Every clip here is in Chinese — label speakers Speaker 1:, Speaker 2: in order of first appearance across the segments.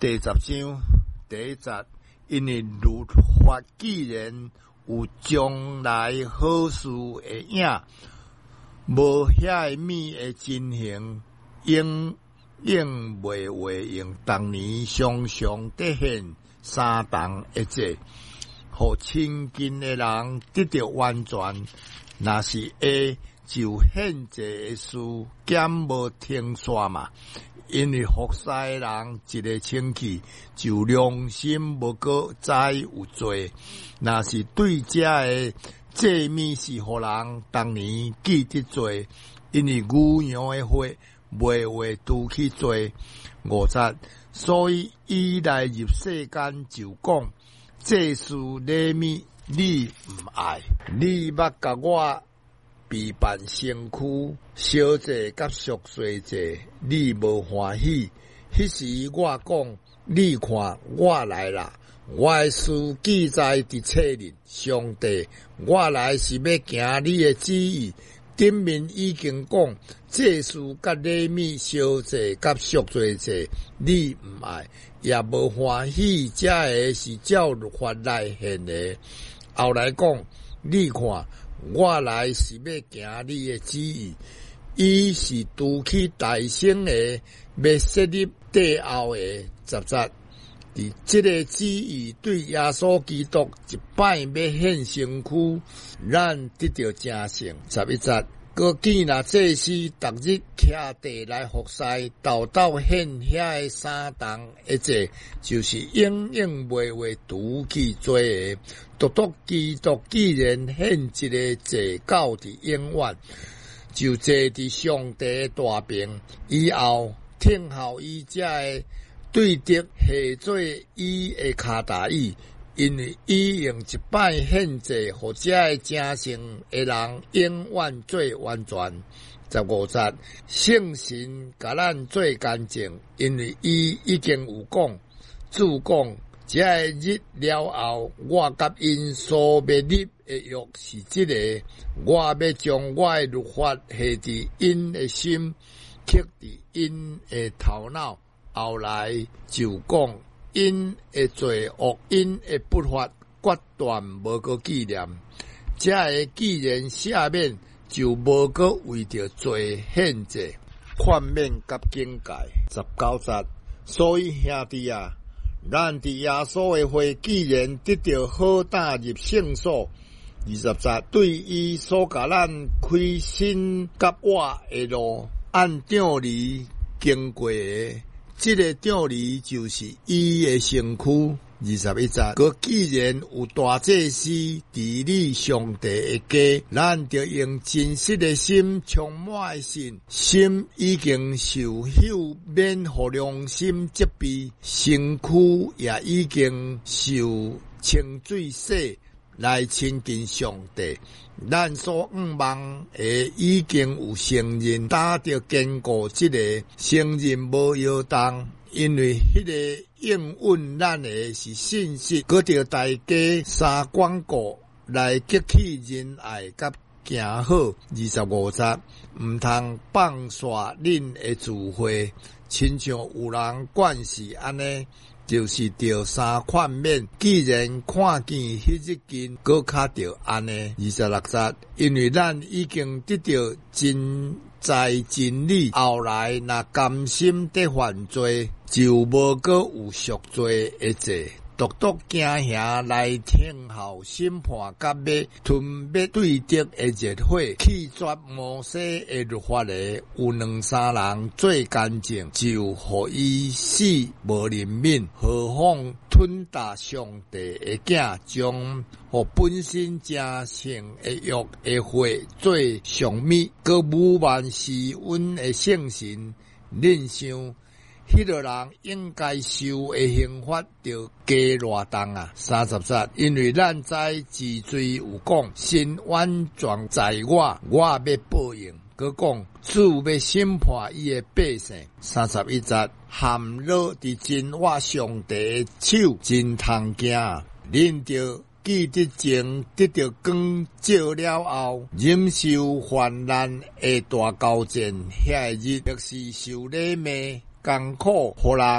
Speaker 1: 第10章第1节，因为律法既然有将来好事的影，无遐物的真形，应未会用当年常常得现三重一节，互亲近的人得到完全。若是A，就现这的事减无停煞嘛。因为服侍的人一个清气，就良心无过再有罪。若是对这的祭物是互人当年记得罪，因为牛羊的血未会拄去罪。5节，所以伊来入世间就讲，这事礼物你毋爱，你捌甲我备办身躯，小者甲赎罪者，你无欢喜。迄时我讲，你看我来啦，我的事记在伫册里。上帝，我来是要行你的旨意。顶面已经讲，这事甲礼物、小者甲赎罪者，你毋爱，也无欢喜。这个是照律法来现的。后来讲，你看。我来是要行你的旨意，伊是拄起大声的，要设立帝后的10节。伫这个旨意对耶稣基督一摆要献身躯，咱得到正胜。11节，搁见那祭司逐日徛地来服侍，斗献遐的三重一节，就是永未会拄起罪的。独基督既然献一个祭到伫永远，就坐伫上帝大屏，以后听候伊这个对得下做伊的骹踏椅，因为伊用一摆献祭，互这个正圣的人永远做完全。15节，圣神甲咱做干净，因为伊已经有讲，主讲。这个日了后，我甲因所要立的约是这个，我要将我的律法下伫因的心，刻伫因的头脑。后来就讲，因的罪恶，因的不法，决断无个纪念。这个既然赦免，就无个为着罪献祭，宽免甲警戒。19节，所以兄弟啊。咱伫耶稣的会，既然得到好胆入圣所。20节，对伊所甲咱开新甲活的路，按道理经过的，这个道理就是伊的身躯。21节，佮既然有大祭司伫你上帝的家，咱就用真实的心，充满的心已经受休免互良心责备，身躯也已经受清水洗，来亲近上帝。咱所望的已经有承认，打着坚固这个承认无摇动，因为迄个应允咱的是信息，搁着大家三广告来激起仁爱甲行好。25节，毋通放煞恁的聚会，亲像有人惯是安尼。就是着三款面，既然看见迄日间，搁较着安尼。26节，因为咱已经得到真在真理，后来若甘心得犯罪，就无搁有赎罪的罪。独惊吓来听候审判，甲要吞灭对敌的热火，弃绝摩西的律法的，有2-3人做干净，就互伊死无怜悯。何况吞达上帝的囝，将互本身正圣的约的火做上米，搁无万施恩的圣神，恁想？迄个人应该受的刑罚就加偌重啊！30节，因为咱知自罪有讲，神完全在我要报应。佮讲主要审判伊的百姓。31节，含落伫真我上帝的手，真通惊。恁着记得前得到光照了后，忍受患难的大交战，遐日若是受礼骂。艰苦，互人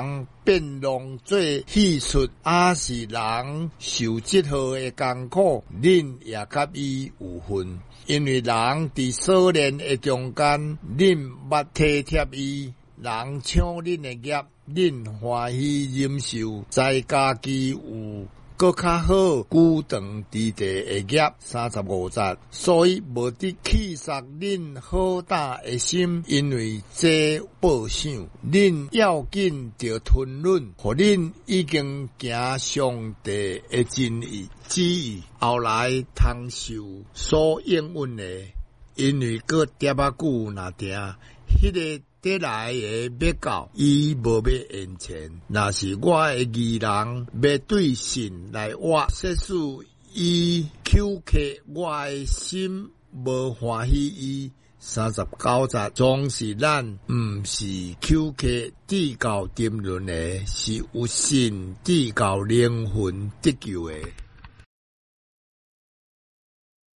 Speaker 1: 变弄做戏出，还是人受这号的艰苦，恁也甲伊有份。因为人伫少年的中间，恁捌体贴伊，人抢恁的业，恁欢喜忍受，在家己有搁较好久长之地的业35节，所以无得气杀恁好大的心，因为这报想，恁要紧着吞忍，互恁已经行上帝的真意旨意，后来通受所应允的，因为搁点啊久若定，迄个得来的要到，伊无要延前。若是我的义人要对神来活，设使伊求克我的心无欢喜伊。39节，总是咱毋是求克至高沉沦的，是有神至高灵魂得救的。